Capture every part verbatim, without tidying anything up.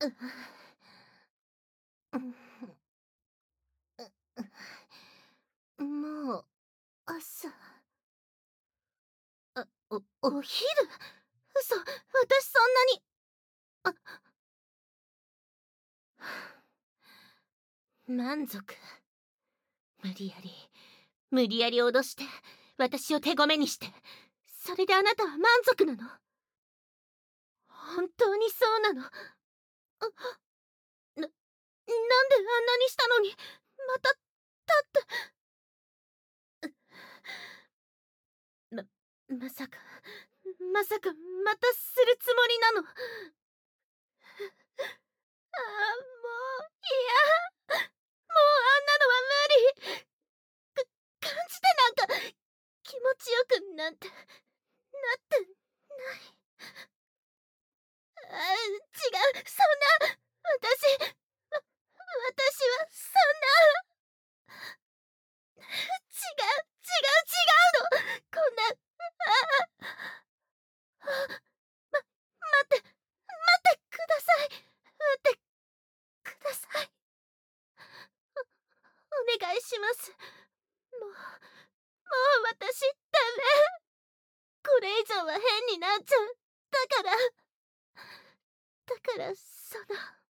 う、う、もう、朝。あ、おお昼？嘘、私そんなに。あ満足。無理やり無理やり脅して私を手ごめにして、それであなたは満足なの？本当にそうなの？あ、な、なんであんなにしたのにまた立ってままさかまさかまたするつもりなの？ああ、もう嫌。もうあんなのは無理。か感じてなんか気持ちよくなんてなってない。ああ、違う、そんな。私わ私はそんな。違う違う違うの。こんな。ああ、ま待って待ってください。待ってください。お願いします。もうもう私ダメ。これ以上は変になっちゃう。だからだからその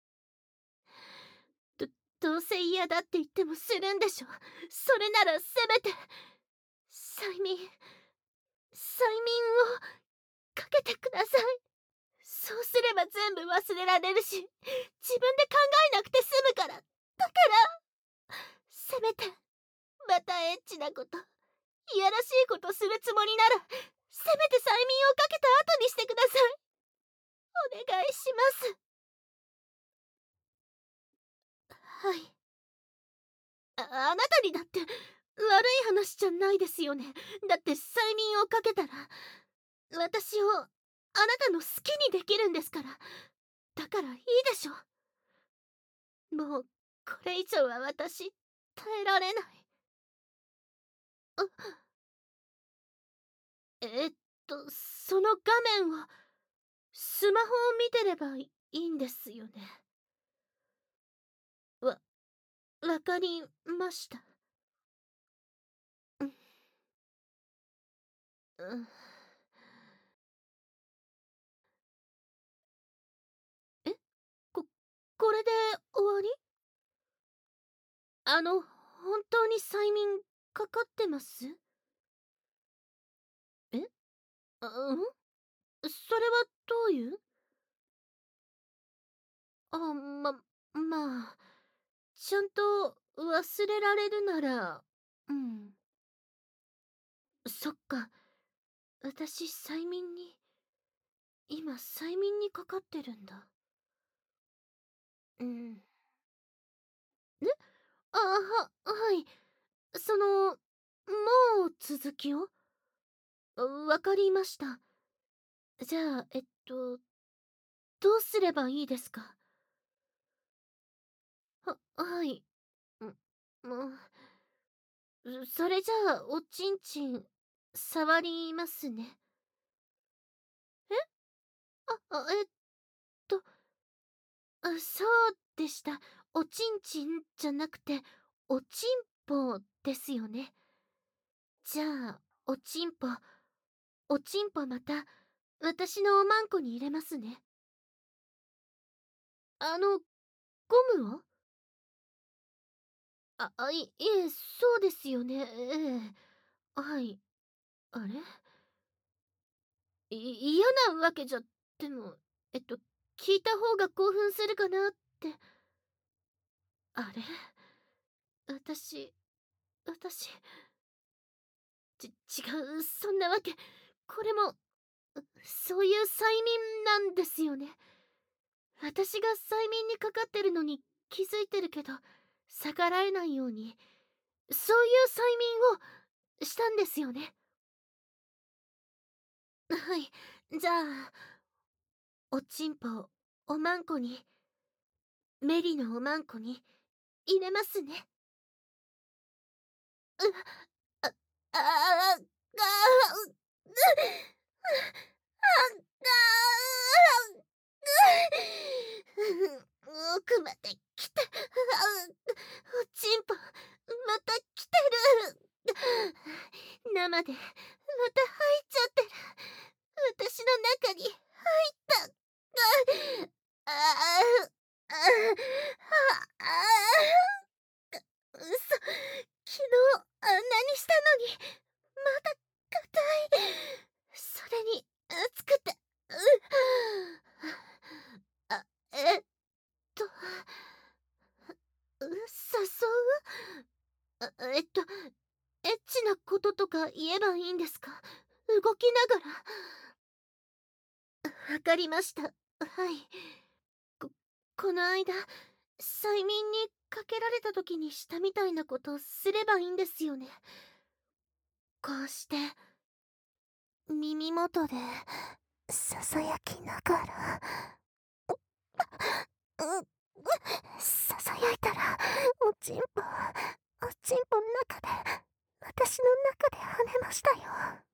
どどうせ嫌だって言ってもするんでしょ。それならせめて催眠催眠をかけてください。そうすれば全部忘れられるし、自分で考えなくて済むから。だからせめてまたエッチなこと、いやらしいことするつもりなら、せめて催眠をかけた後にしてください。お願いします。はい。ああなたにだって悪い話じゃないですよね。だって催眠をかけたら私をあなたの好きにできるんですから。だからいいでしょ。もうこれ以上は私耐えられない。あえっとその画面をスマホを見てればいいんですよね。わわかりました。うん、うん、えここれで終わり？あの本当に催眠かかってます？えあうんそれはどういう？あままあちゃんと忘れられるならうん。そっか、私催眠に今催眠にかかってるんだ。うん。えあははいそのもう続きを？わかりました。じゃあえっとどうすればいいですか？ははいんもうそれじゃあおちんちん触りますね。えああえっとあそうでした。おちんちんじゃなくておちんぽですよね。じゃあおちんぽおちんぽまた私のおまんこに入れますね。あのゴムを？ああいいえそうですよね。ええはいあれい嫌なわけじゃでもえっと聞いた方が興奮するかなって。あれ私私ち違うそんなわけ。これもそういう催眠なんですよね。私が催眠にかかってるのに気づいてるけど逆らえないようにそういう催眠をしたんですよね。はいじゃあおちんぽおまんこにメリのおまんこに入れますね。うああああああああまた来た。あうおちんぽ、また来てる。生で、また入っちゃってる。私の中に入った。ああ、ああ、ああ、うそ、昨日あんなにしたのに、まだ硬い。それに、熱くて、うあ、えっと、う、誘うあ、えっと、エッチなこととか言えばいいんですか？動きながら。わかりました。はい。こ、この間、催眠にかけられた時にしたみたいなことすればいいんですよね。こうして、耳元で、ささやきながら、う、う、ささやいたら、おちんぽ、おちんぽの中で、私の中で跳ねましたよ。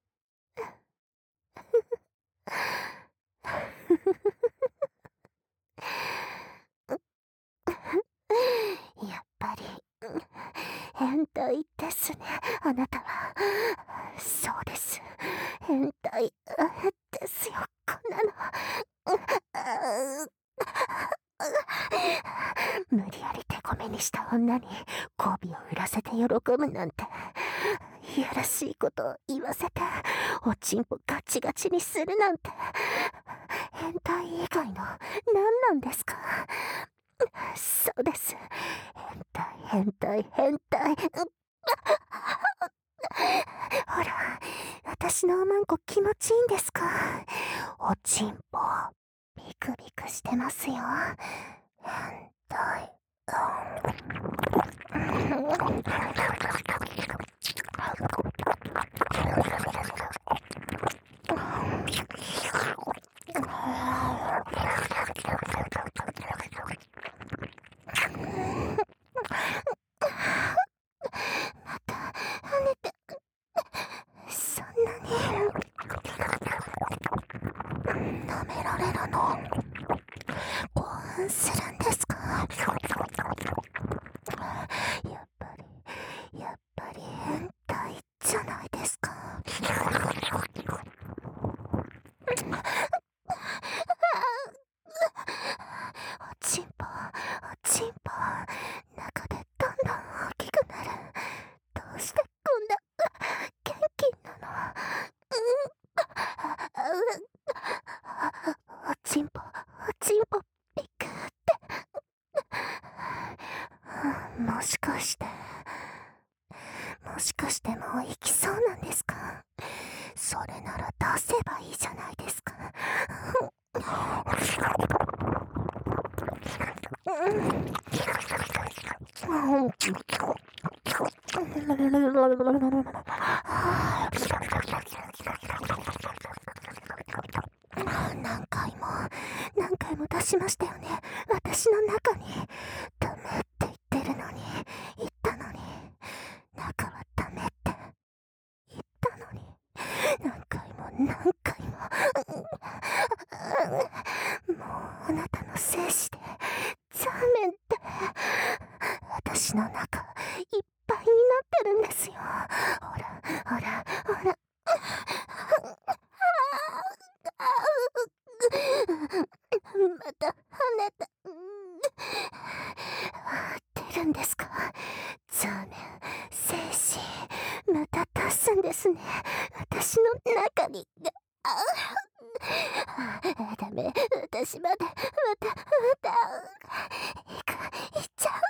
やっぱり、変態ですね、あなたは。そうです。変態ですよ、こんなの。無理やり手こめにした女に媚びを売らせて喜ぶなんて、いやらしいことを言わせておちんぽガチガチにするなんて、変態以外の何なんですか？そうです。変態変態変態。ほら、私のおまんこ気持ちいいんですか？おちんぽビクビクしてますよ。変態。また跳ねて、そんなに舐められるの興奮するんですか？やっぱりやっぱり変態じゃないですか。おちんぽおちんぽ、中でどんどん大きくなる。どうしてこんな元気なの？うん、おちんぽおちんぽピクって。もしかしてもしかしてもう行きそうなんですか？それなら出せばいいじゃないですか。何回も何回も出しましたよね、私の中に。ダメって言ってるのに、言ったのに、中はダメって言ったのに、何回も何回も。もうあなたの精子でザーメンって、私の中いっぱいになってるんですよ。ほらほらほら。また跳ねた。出るんですか？ザーメン、精子、また出すんですね、私の中に。ああ、ダメ、私まだまたまた行く、行っちゃう。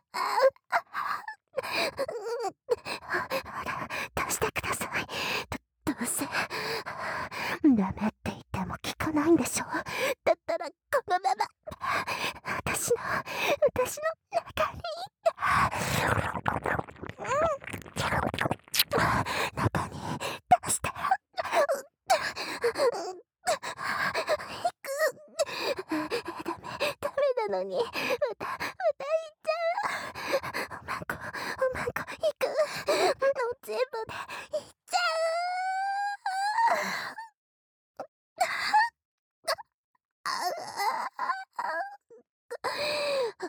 ほら出してください。どどうせダメって言っても聞かないんでしょ。だったらこのまま私の私の中に中に出して。行く。ダメダメなのに、またまた行っちゃう。おまんこおまんこ行く。おちんぽで行っちゃう。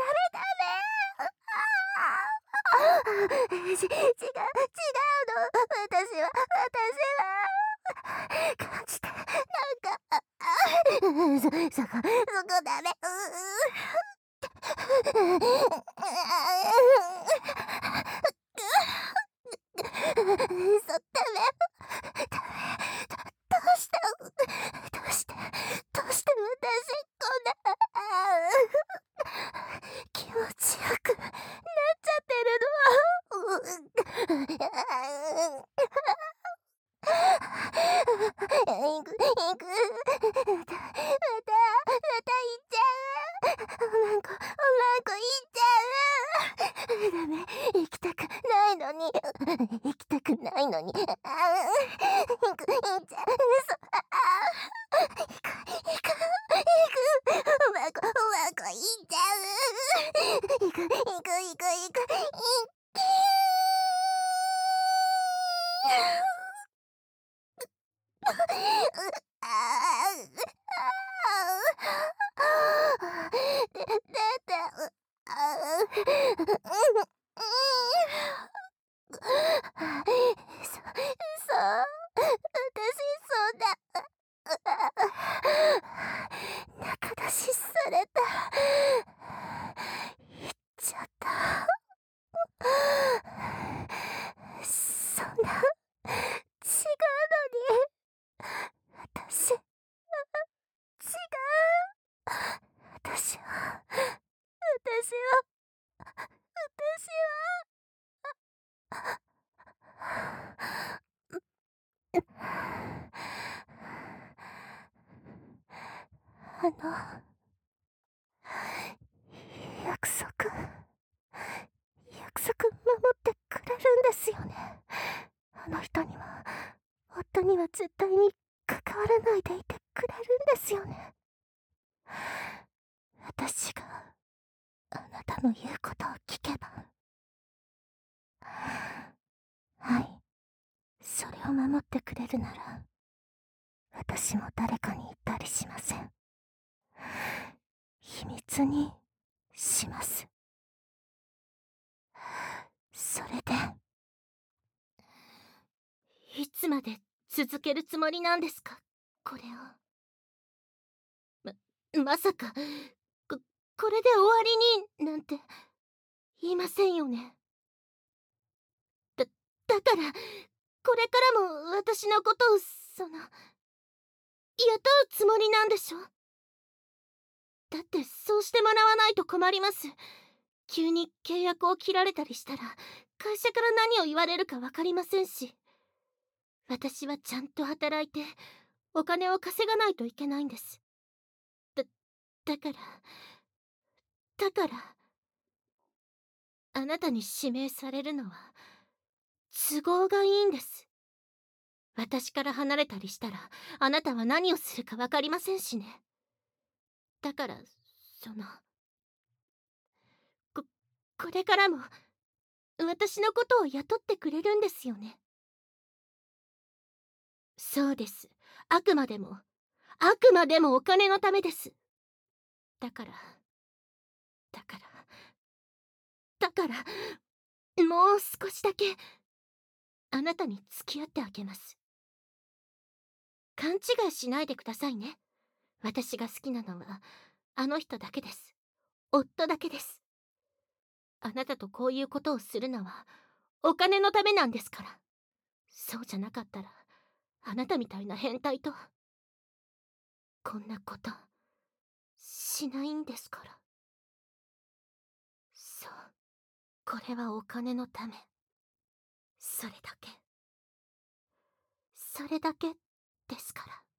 ダメ。ち、違う、違うの。私は、私は。感じて、なんか、あ、そ、そこ、そこダメ。うう、そ、ダメ。ダメ。ど、どうしたどうして、どうして私、こんな、気持ちよくなっちゃってるの。行く、行く。また、また、また行っちゃう。おまんこ、おまんこ行っちゃう。ダメ、行きたくないのに。行きたくないのに。ああ、行く、行っちゃう。そ、ああ、行く、行く、行く。おまんこ、おまんこ行っちゃう。行く、行く、行く、行く、行きああ、で、出て、ああ、そ、そう。 あの約束約束守ってくれるんですよね。あの人には夫には絶対に関わらないでいてくれるんですよね。私があなたの言うことを聞けば。はい、それを守ってくれるなら私も誰かに言ったりしません。秘密にします。それでいつまで続けるつもりなんですか、これを。ままさかここれで終わりになんて言いませんよね。だだからこれからも私のことをその雇うつもりなんでしょ。だってそうしてもらわないと困ります。急に契約を切られたりしたら会社から何を言われるか分かりませんし、私はちゃんと働いてお金を稼がないといけないんです。だだからだからあなたに指名されるのは都合がいいんです。私から離れたりしたらあなたは何をするか分かりませんしね。だからそのここれからも私のことを雇ってくれるんですよね。そうです。あくまでもあくまでもお金のためです。だからだからだからもう少しだけあなたに付き合ってあげます。勘違いしないでくださいね。私が好きなのはあの人だけです。夫だけです。あなたとこういうことをするのはお金のためなんですから。そうじゃなかったらあなたみたいな変態とこんなことしないんですから。そう、これはお金のため。それだけそれだけですから。